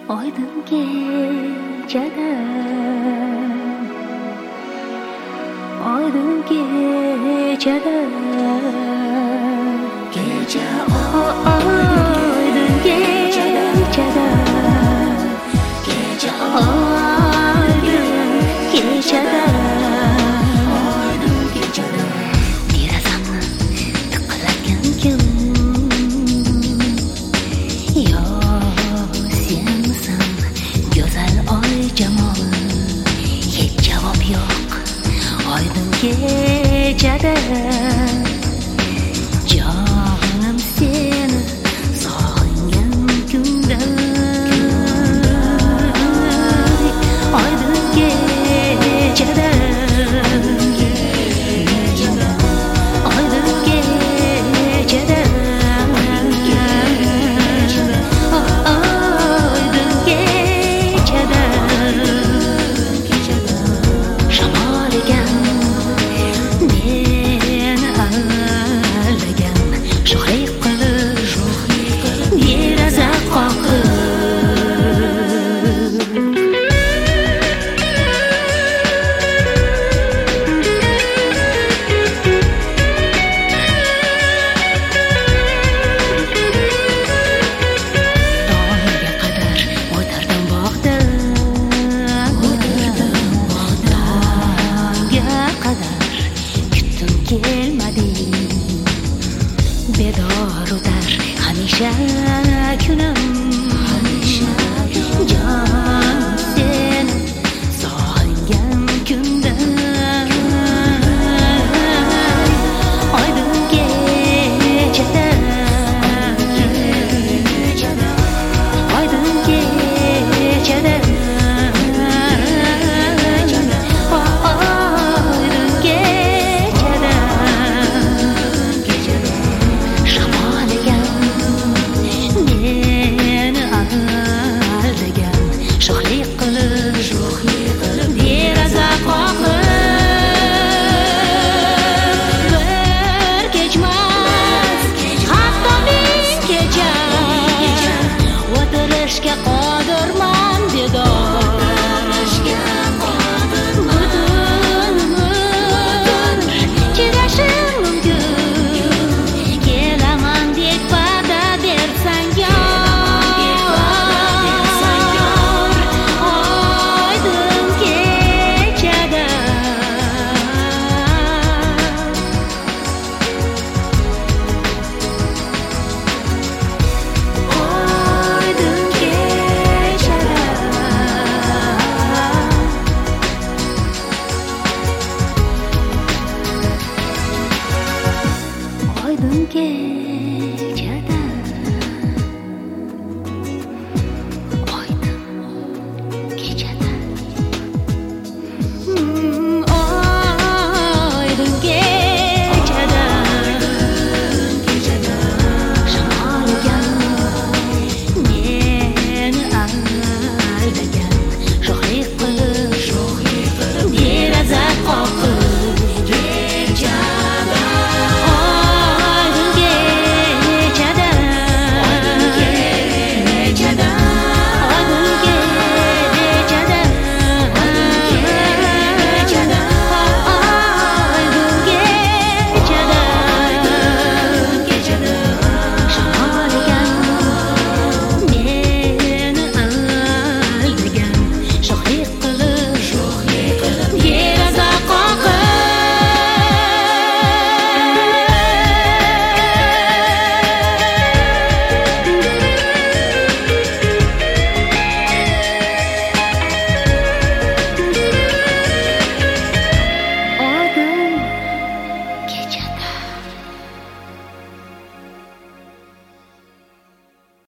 Oydin kechada oydin kechada kecha oydin kechada kecha oydin kechada derazamni tiqillatgan kim yo senmisan go'zal oy jamoli hech javob yo'q oydin kechada jonim seni sog'ingan kunda oydin kechada oydin kechada oydin kechada shamol ekan meni aldagan sho'xlik qilib deraza qoqib tongga qadar o'tirdim bog'da tongga qadar kutdim kelmading bedor o'tar hamisha kunim jon seni sog'ingan kunda oydin kechada oydin kechada oydin kechada shamol ekan meni aldagan sho'xlik qilib deraza qoqib bir kechmas hatto ming kecha o'tirishga qodirman bedor